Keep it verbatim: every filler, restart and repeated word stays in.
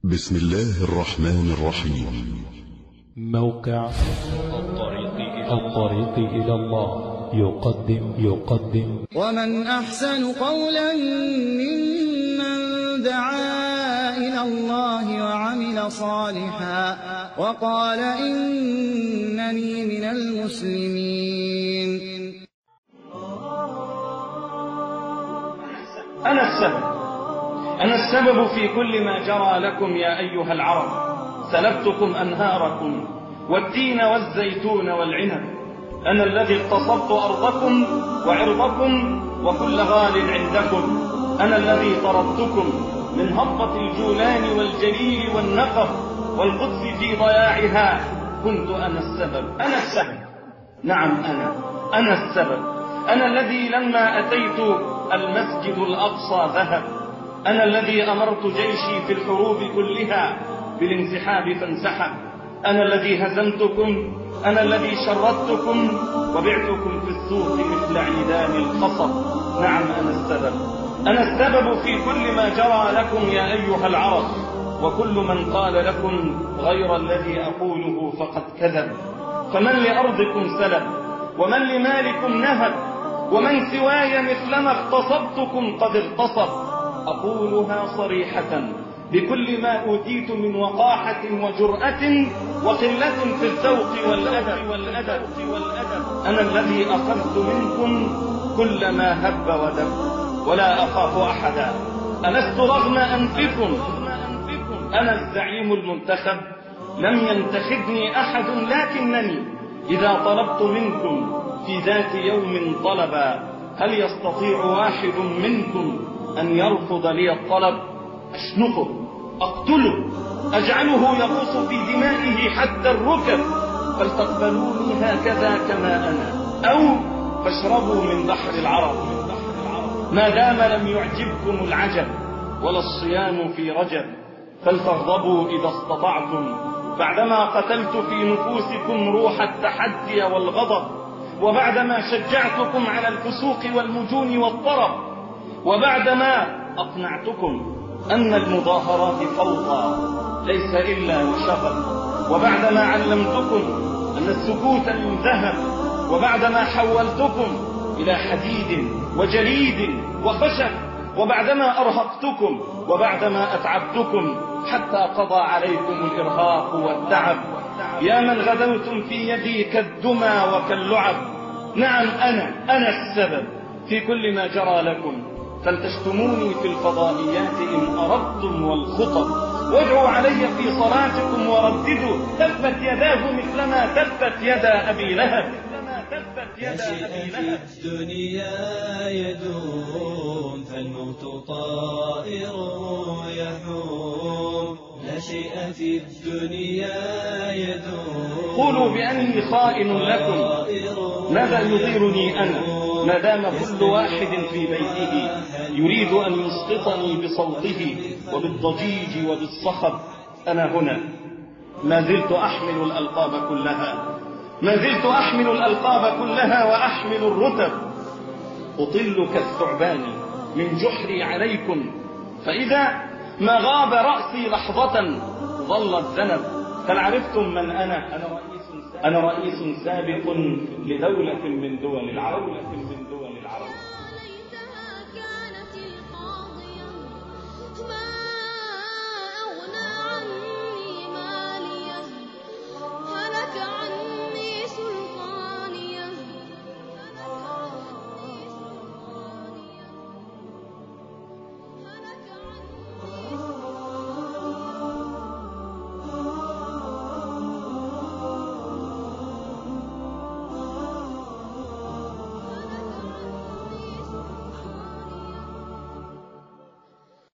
بسم الله الرحمن الرحيم. موقع الطريق إلى, الطريق إلى الله يقدم يقدم ومن أحسن قولا ممن دعا إلى الله وعمل صالحا وقال إنني من المسلمين. أنا السبب أنا السبب في كل ما جرى لكم يا أيها العرب. سلبتكم أنهاركم والتين والزيتون والعنب. أنا الذي اغتصبت أرضكم وعرضكم وكل غال عندكم. أنا الذي طردتكم من هضبة الجولان والجليل والنقب والقدس في ضياعها. كنت أنا السبب أنا السبب نعم أنا أنا السبب. أنا الذي لما أتيت المسجد الأقصى ذهب. أنا الذي أمرت جيشي في الحروب كلها بالانسحاب فانسحب. أنا الذي هزمتكم. أنا الذي شردتكم وبعتكم في السوق مثل عيدان القصب. نعم أنا السبب أنا السبب في كل ما جرى لكم يا أيها العرب. وكل من قال لكم غير الذي أقوله فقد كذب. فمن لأرضكم سلب ومن لمالكم نهب ومن سواي مثلما اغتصبتكم قد اغتصب. أقولها صريحة بكل ما أوتيت من وقاحة وجرأة وقلة في الذوق والأدب والأدب والأدب. أنا الذي أخذت منكم كل ما هب ودب ولا أخاف أحدا. ألست رغم أنفكم. أنا الزعيم المنتخب لم ينتخبني أحد لكنني إذا طلبت منكم في ذات يوم طلبا هل يستطيع واحد منكم أن يرفض لي الطلب؟ أشنقه أقتله أجعله يغوص في دمائه حتى الركب. فلتقبلوني هكذا كما أنا أو فاشربوا من بحر العرب. ما دام لم يعجبكم العجب ولا الصيام في رجب فلتغضبوا إذا استطعتم بعدما قتلت في نفوسكم روح التحدي والغضب وبعدما شجعتكم على الفسوق والمجون والطرب وبعدما أقنعتكم أن المظاهرات فوضى ليس إلا لشغل وبعدما علمتكم أن السكوت من ذهب وبعدما حولتكم إلى حديد وجليد وخشب وبعدما أرهقتكم وبعدما أتعبتكم حتى قضى عليكم الإرهاق والتعب. يا من غدوتم في يدي كالدمى وكاللعب. نعم أنا أنا السبب في كل ما جرى لكم. فلتشتموني في الفضائيات إن أردتم والخطب وادعوا علي في صلاتكم ورددوا تبت يداه مثلما تبت يدا أبي لهب. لا شيء في الدنيا يدوم فالموت طائر يحوم. لا شيء في الدنيا يدوم. قولوا بأني خائن لكم. ماذا يضيرني أنا ما دام كل واحد في بيته يريد أن يسقطني بصوته وبالضجيج وبالصخب. أنا هنا ما زلت أحمل الألقاب كلها ما زلت أحمل الألقاب كلها وأحمل الرتب. أطل كالثعبان من جحري عليكم فإذا ما غاب رأسي لحظة ظل الذنب. هل عرفتم من أنا؟ أنا رئيس أنا رئيس سابق لدولة من دول العرب.